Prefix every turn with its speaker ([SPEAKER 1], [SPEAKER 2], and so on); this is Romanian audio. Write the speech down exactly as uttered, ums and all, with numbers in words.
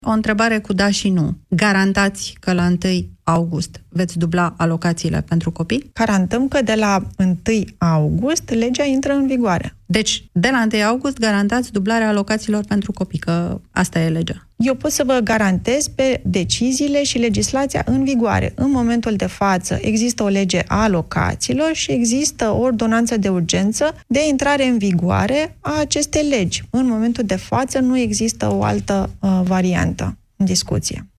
[SPEAKER 1] O întrebare cu da și nu. Garantați că la întâi august veți dubla alocațiile pentru copii?
[SPEAKER 2] Garantăm că de la întâi august legea intră în vigoare.
[SPEAKER 1] Deci, de la întâi august garantați dublarea alocațiilor pentru copii, că asta e legea.
[SPEAKER 2] Eu pot să vă garantez pe deciziile și legislația în vigoare. În momentul de față există o lege a alocațiilor și există o ordonanță de urgență de intrare în vigoare a acestei legi. În momentul de față nu există o altă uh, variantă în discuție.